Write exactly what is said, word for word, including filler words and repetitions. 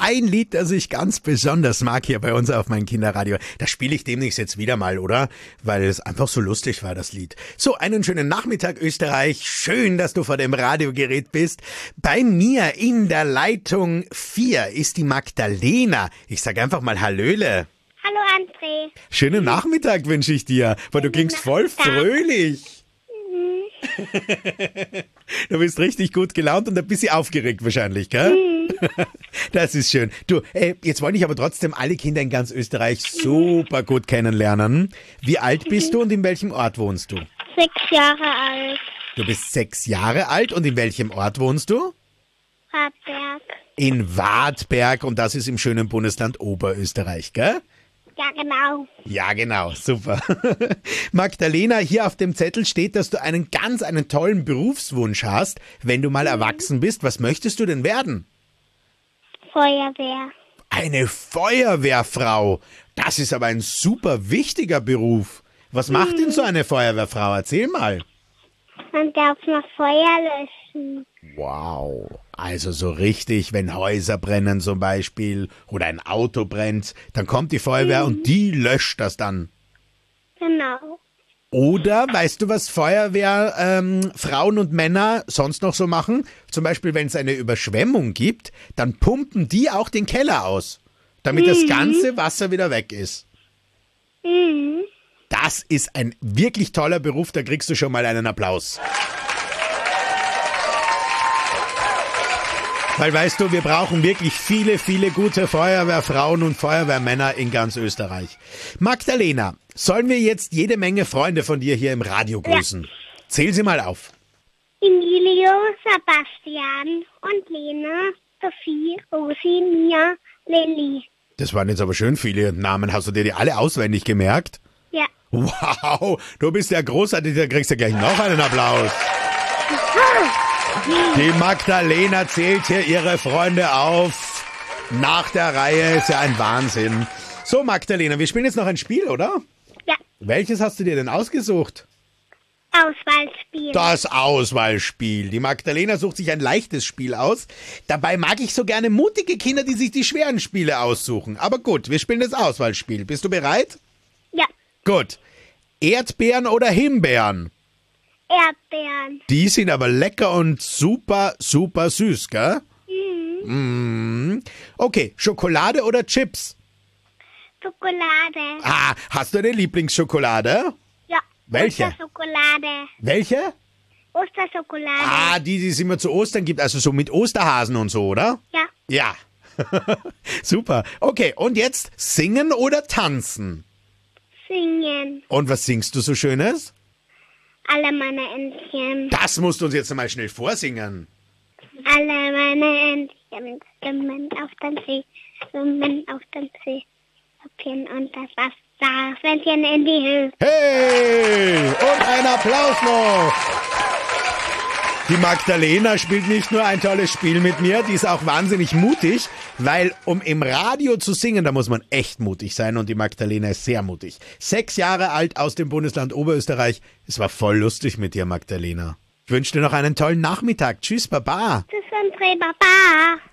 ein Lied, das ich ganz besonders mag hier bei uns auf meinem Kinderradio. Das spiele ich demnächst jetzt wieder mal, oder? Weil es einfach so lustig war, das Lied. So, einen schönen Nachmittag, Österreich. Schön, dass du vor dem Radiogerät bist. Bei mir in der Leitung vier ist die Magdalena. Ich sag einfach mal Hallöle. Hallo André. Schönen Nachmittag wünsche ich dir, weil du klingst voll fröhlich. Mhm. Du bist richtig gut gelaunt und ein bisschen aufgeregt wahrscheinlich, gell? Mhm. Das ist schön. Du, äh, jetzt wollte ich aber trotzdem alle Kinder in ganz Österreich super gut kennenlernen. Wie alt bist du und in welchem Ort wohnst du? Sechs Jahre alt. Du bist sechs Jahre alt und in welchem Ort wohnst du? Hartberg. In Wartberg und das ist im schönen Bundesland Oberösterreich, gell? Ja, genau. Ja, genau, super. Magdalena, hier auf dem Zettel steht, dass du einen ganz, einen tollen Berufswunsch hast, wenn du mal erwachsen bist. Was möchtest du denn werden? Feuerwehr. Eine Feuerwehrfrau. Das ist aber ein super wichtiger Beruf. Was macht denn so eine Feuerwehrfrau? Erzähl mal. Man darf noch Feuer löschen. Wow. Also so richtig, wenn Häuser brennen zum Beispiel oder ein Auto brennt, dann kommt die Feuerwehr mhm. und die löscht das dann. Genau. Oder, weißt du, was Feuerwehr, ähm, Frauen und Männer sonst noch so machen? Zum Beispiel, wenn es eine Überschwemmung gibt, dann pumpen die auch den Keller aus, damit mhm. das ganze Wasser wieder weg ist. Mhm. Das ist ein wirklich toller Beruf, da kriegst du schon mal einen Applaus. Weil, weißt du, wir brauchen wirklich viele, viele gute Feuerwehrfrauen und Feuerwehrmänner in ganz Österreich. Magdalena, sollen wir jetzt jede Menge Freunde von dir hier im Radio grüßen? Ja. Zähl sie mal auf. Emilio, Sebastian und Lena, Sophie, Rosi, Mia, Lilly. Das waren jetzt aber schön viele Namen. Hast du dir die alle auswendig gemerkt? Ja. Wow, du bist ja großartig, da kriegst du gleich noch einen Applaus. Die Magdalena zählt hier ihre Freunde auf. Nach der Reihe ist ja ein Wahnsinn. So, Magdalena, wir spielen jetzt noch ein Spiel, oder? Ja. Welches hast du dir denn ausgesucht? Auswahlspiel. Das Auswahlspiel. Die Magdalena sucht sich ein leichtes Spiel aus. Dabei mag ich so gerne mutige Kinder, die sich die schweren Spiele aussuchen. Aber gut, wir spielen das Auswahlspiel. Bist du bereit? Ja. Gut. Erdbeeren oder Himbeeren? Erdbeeren. Die sind aber lecker und super, super süß, gell? Mhm. Mm. Okay, Schokolade oder Chips? Schokolade. Ah, hast du eine Lieblingsschokolade? Ja. Welche? Osterschokolade. Welche? Osterschokolade. Ah, die, die es immer zu Ostern gibt, also so mit Osterhasen und so, oder? Ja. Ja. Super. Okay, und jetzt singen oder tanzen? Singen. Und was singst du so Schönes? Alle meine Entchen. Das musst du uns jetzt mal schnell vorsingen. Alle meine Entchen schwimmen auf dem See, schwimmen auf dem See, hüpfen und das Wasser, Schwänzchen in die Höhe. Hey! Und ein Applaus noch! Die Magdalena spielt nicht nur ein tolles Spiel mit mir, die ist auch wahnsinnig mutig, weil um im Radio zu singen, da muss man echt mutig sein und die Magdalena ist sehr mutig. Sechs Jahre alt aus dem Bundesland Oberösterreich. Es war voll lustig mit dir, Magdalena. Ich wünsche dir noch einen tollen Nachmittag. Tschüss, Baba. Tschüss, André, Baba.